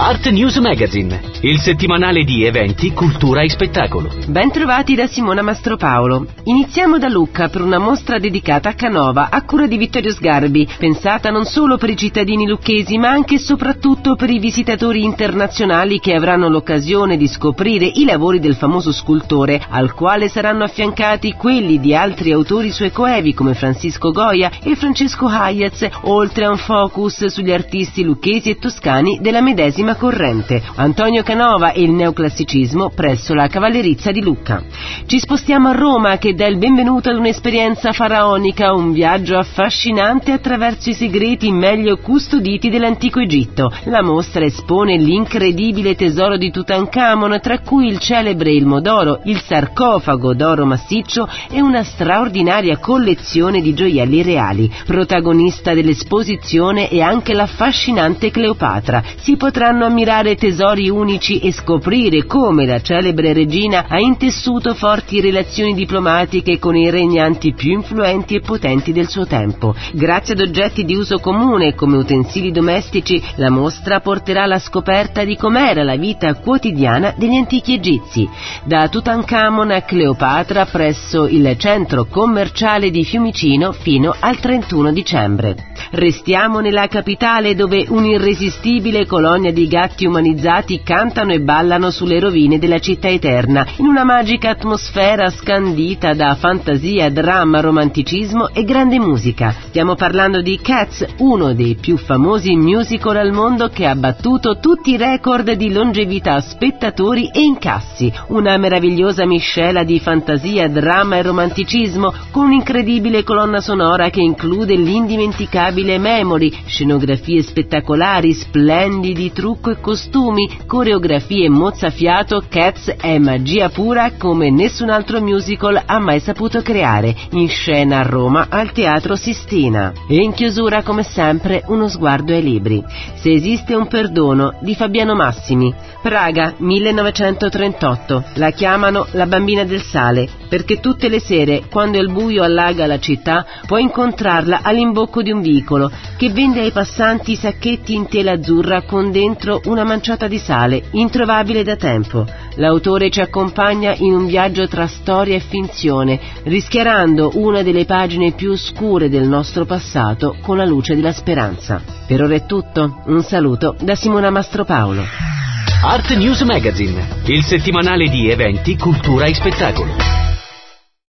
Art News Magazine, il settimanale di eventi, cultura e spettacolo. Ben trovati da Simona Mastropaolo. Iniziamo da Lucca per una mostra dedicata a Canova, a cura di Vittorio Sgarbi, pensata non solo per i cittadini lucchesi, ma anche e soprattutto per i visitatori internazionali che avranno l'occasione di scoprire i lavori del famoso scultore, al quale saranno affiancati quelli di altri autori suoi coevi come Francisco Goya e Francesco Hayez, oltre a un focus sugli artisti lucchesi e toscani della medesima corrente, Antonio Canova e il neoclassicismo presso la Cavallerizza di Lucca. Ci spostiamo a Roma, che dà il benvenuto ad un'esperienza faraonica, un viaggio affascinante attraverso i segreti meglio custoditi dell'antico Egitto. La mostra espone l'incredibile tesoro di Tutankhamon, tra cui il celebre Elmo d'oro, il sarcofago d'oro massiccio e una straordinaria collezione di gioielli reali. Protagonista dell'esposizione è anche l'affascinante Cleopatra. Si potranno ammirare tesori unici e scoprire come la celebre regina ha intessuto forti relazioni diplomatiche con i regnanti più influenti e potenti del suo tempo. Grazie ad oggetti di uso comune come utensili domestici, la mostra porterà alla scoperta di com'era la vita quotidiana degli antichi egizi. Da Tutankhamon a Cleopatra presso il centro commerciale di Fiumicino fino al 31 dicembre. Restiamo nella capitale, dove un'irresistibile colonia di gatti umanizzati cantano e ballano sulle rovine della città eterna, in una magica atmosfera scandita da fantasia, dramma, romanticismo e grande musica. Stiamo parlando di Cats, uno dei più famosi musical al mondo che ha battuto tutti i record di longevità, spettatori e incassi. Una meravigliosa miscela di fantasia, dramma e romanticismo, con un'incredibile colonna sonora che include l'indimenticabile Memory, scenografie spettacolari, splendidi trucco e costumi, coreografie mozzafiato. Cats è magia pura come nessun altro musical ha mai saputo creare, in scena a Roma al Teatro Sistina. E in chiusura, come sempre, uno sguardo ai libri. Se esiste un perdono, di Fabiano Massimi. Praga, 1938. La chiamano la bambina del sale, perché tutte le sere, quando il buio allaga la città, puoi incontrarla all'imbocco di un vicolo che vende ai passanti sacchetti in tela azzurra con dentro una manciata di sale, introvabile da tempo. L'autore ci accompagna in un viaggio tra storia e finzione, rischiarando una delle pagine più oscure del nostro passato con la luce della speranza. Per ora è tutto, un saluto da Simona Mastropaolo. Art News Magazine, il settimanale di eventi, cultura e spettacolo.